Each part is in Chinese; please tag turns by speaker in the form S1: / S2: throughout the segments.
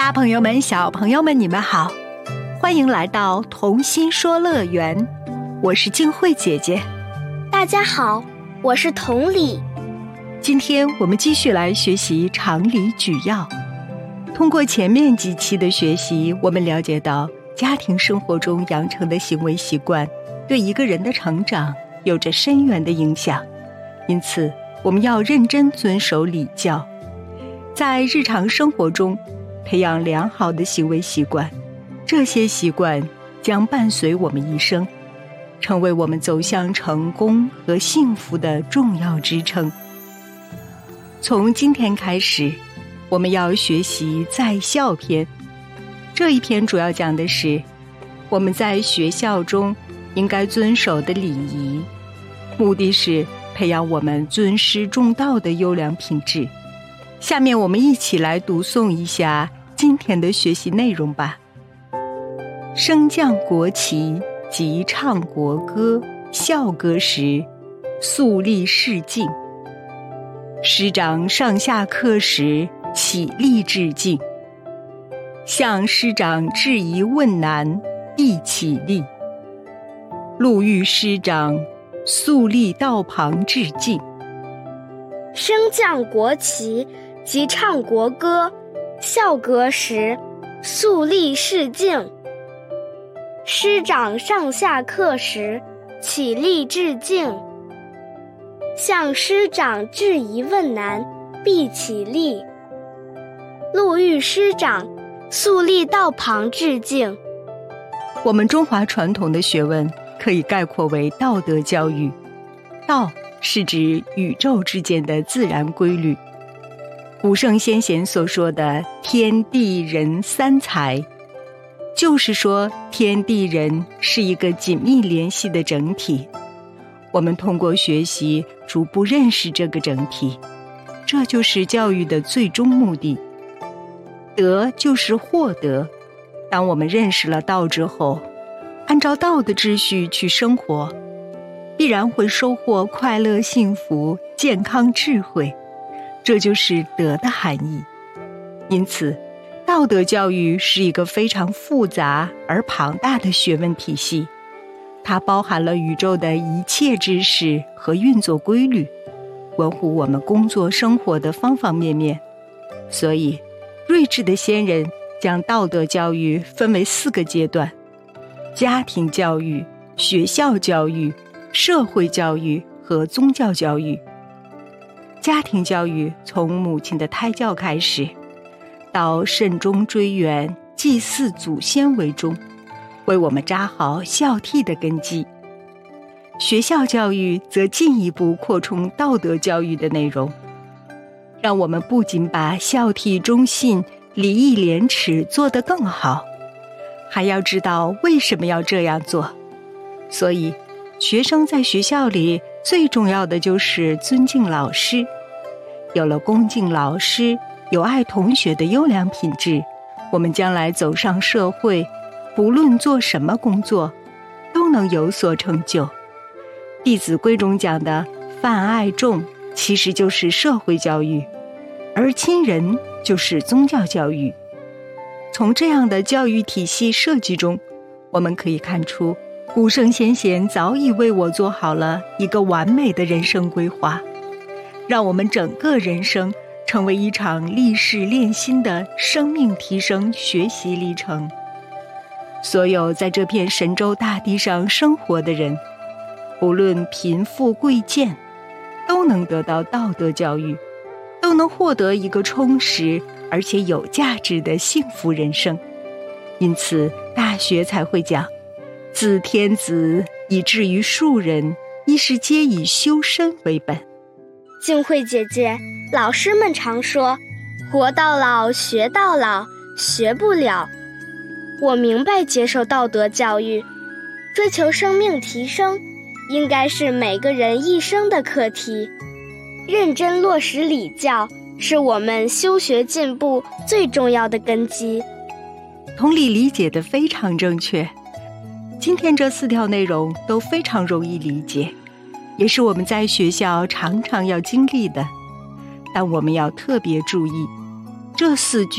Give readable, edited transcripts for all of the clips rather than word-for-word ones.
S1: 大朋友们、小朋友们，你们好，欢迎来到童心说乐园，我是静慧姐姐。
S2: 大家好，我是同理。
S1: 今天我们继续来学习常理举要。通过前面几期的学习，我们了解到家庭生活中养成的行为习惯对一个人的成长有着深远的影响，因此我们要认真遵守礼教，在日常生活中培养良好的行为习惯，这些习惯将伴随我们一生，成为我们走向成功和幸福的重要支撑。从今天开始，我们要学习在校篇。这一篇主要讲的是我们在学校中应该遵守的礼仪，目的是培养我们尊师重道的优良品质。下面我们一起来读诵一下今天的学习内容吧。升降国旗及唱国歌，校歌时肃立示敬。师长上下课时起立致敬。向师长质疑问难，必起立。路遇师长，肃立道旁致敬。
S2: 升降国旗及唱国歌，校歌时肃立示敬。师长上下课时起立致敬。向师长质疑问难，必起立。路遇师长，肃立道旁致敬。
S1: 我们中华传统的学问可以概括为道德教育。道是指宇宙之间的自然规律。古圣先贤所说的天地人三才，就是说天地人是一个紧密联系的整体。我们通过学习逐步认识这个整体，这就是教育的最终目的。德就是获得，当我们认识了道之后，按照道的秩序去生活，必然会收获快乐、幸福、健康、智慧，这就是德的含义。因此，道德教育是一个非常复杂而庞大的学问体系，它包含了宇宙的一切知识和运作规律，关乎我们工作生活的方方面面。所以睿智的先人将道德教育分为4个阶段：家庭教育、学校教育、社会教育和宗教教育。家庭教育从母亲的胎教开始，到慎终追远、祭祀祖先为终，为我们扎好孝悌的根基。学校教育则进一步扩充道德教育的内容，让我们不仅把孝悌忠信、礼义廉耻做得更好，还要知道为什么要这样做。所以学生在学校里最重要的就是尊敬老师。有了恭敬老师、友爱同学的优良品质，我们将来走上社会，不论做什么工作，都能有所成就。《弟子规》中讲的泛爱众，其实就是社会教育，而亲人就是宗教教育。从这样的教育体系设计中，我们可以看出古圣先贤早已为我做好了一个完美的人生规划，让我们整个人生成为一场历事练心的生命提升学习历程。所有在这片神州大地上生活的人，不论贫富贵贱，都能得到道德教育，都能获得一个充实而且有价值的幸福人生。因此大学才会讲，自天子以至于庶人，一是皆以修身为本。
S2: 静慧姐姐，老师们常说活到老学到老，学不了。我明白接受道德教育，追求生命提升，应该是每个人一生的课题。认真落实礼教，是我们修学进步最重要的根基。
S1: 同理理解得非常正确。今天这4条内容都非常容易理解，也是我们在学校常常要经历的。但我们要特别注意，这4句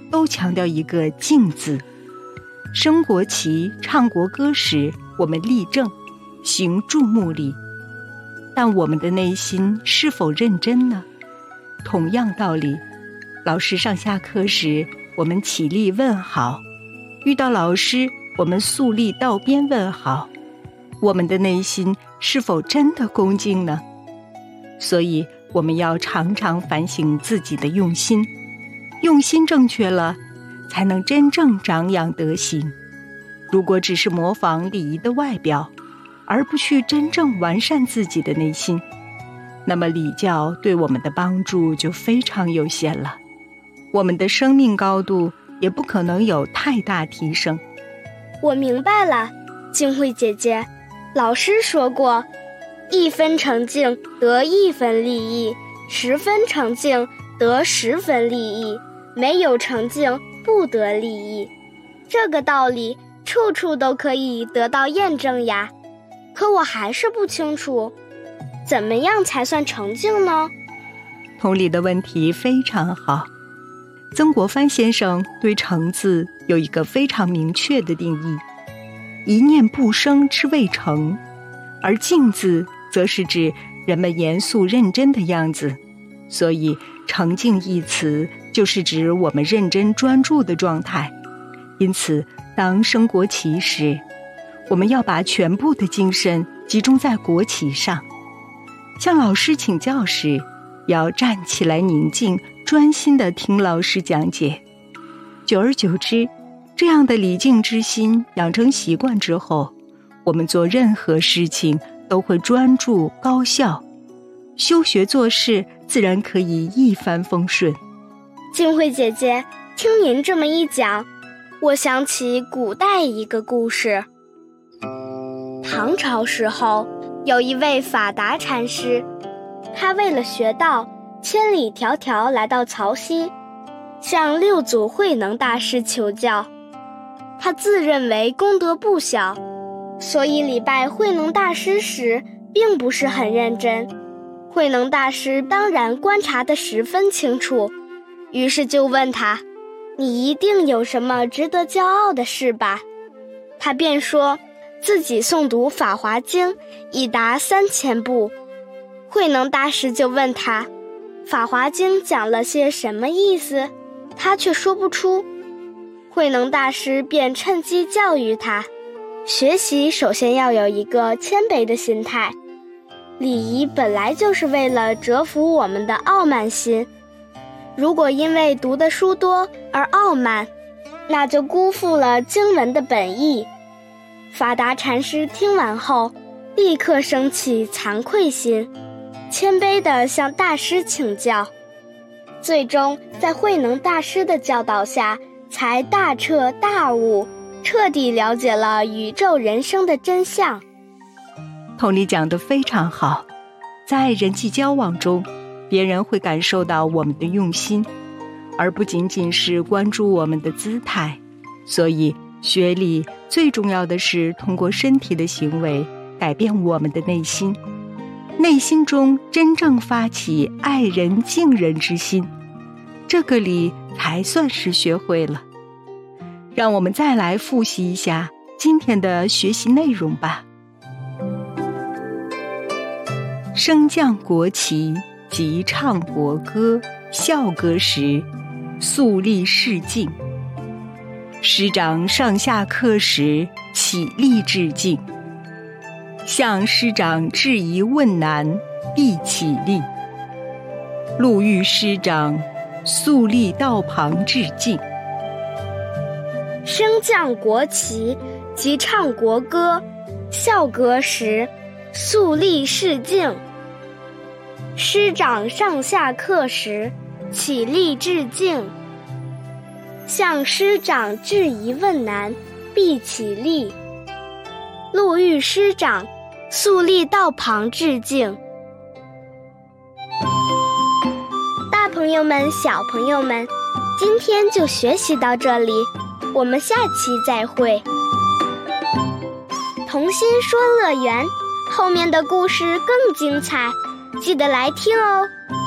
S1: 都强调一个敬字。升国旗、唱国歌时，我们立正，行注目礼，但我们的内心是否认真呢？同样道理，老师上下课时，我们起立问好，遇到老师，我们肃立道边问好，我们的内心是否真的恭敬呢？所以我们要常常反省自己的用心，用心正确了，才能真正长养德行。如果只是模仿礼仪的外表，而不去真正完善自己的内心，那么礼教对我们的帮助就非常有限了，我们的生命高度也不可能有太大提升。
S2: 我明白了，静慧姐姐，老师说过，1分诚敬得1分利益，10分诚敬得10分利益，没有诚敬不得利益。这个道理处处都可以得到验证呀。可我还是不清楚，怎么样才算诚敬呢？
S1: 同理的问题非常好。曾国藩先生对诚字有一个非常明确的定义，一念不生之谓诚，而敬字则是指人们严肃认真的样子，所以诚敬一词就是指我们认真专注的状态。因此当升国旗时，我们要把全部的精神集中在国旗上。向老师请教时，要站起来宁静专心地听老师讲解。久而久之，这样的礼敬之心养成习惯之后，我们做任何事情都会专注高效，修学做事自然可以一帆风顺。
S2: 静慧姐姐，听您这么一讲，我想起古代一个故事。唐朝时候，有一位法达禅师，他为了学道，千里迢迢来到曹溪，向六祖慧能大师求教。他自认为功德不小，所以礼拜慧能大师时并不是很认真。慧能大师当然观察得十分清楚，于是就问他，你一定有什么值得骄傲的事吧？他便说自己诵读《法华经》已达3000部。慧能大师就问他，《法华经》讲了些什么意思？他却说不出。慧能大师便趁机教育他，学习首先要有一个谦卑的心态。礼仪本来就是为了折服我们的傲慢心，如果因为读的书多而傲慢，那就辜负了经文的本意。法达禅师听完后，立刻升起惭愧心，谦卑地向大师请教，最终在慧能大师的教导下，才大彻大悟，彻底了解了宇宙人生的真相。
S1: 同理讲得非常好，在人际交往中，别人会感受到我们的用心，而不仅仅是关注我们的姿态。所以学礼最重要的是通过身体的行为改变我们的内心，内心中真正发起爱人敬人之心，这个礼才算是学会了。让我们再来复习一下今天的学习内容吧。升降国旗及唱国歌，校歌时肃立示敬。师长上下课时起立致敬。向师长质疑问难，必起立。路遇师长，肃立道旁致敬。
S2: 升降国旗及唱国歌，校歌时肃立示敬。师长上下课时起立致敬。向师长质疑问难，必起立。路遇师长，肃立道旁致敬。大朋友们，小朋友们，今天就学习到这里，我们下期再会。童心说乐园，后面的故事更精彩，记得来听哦。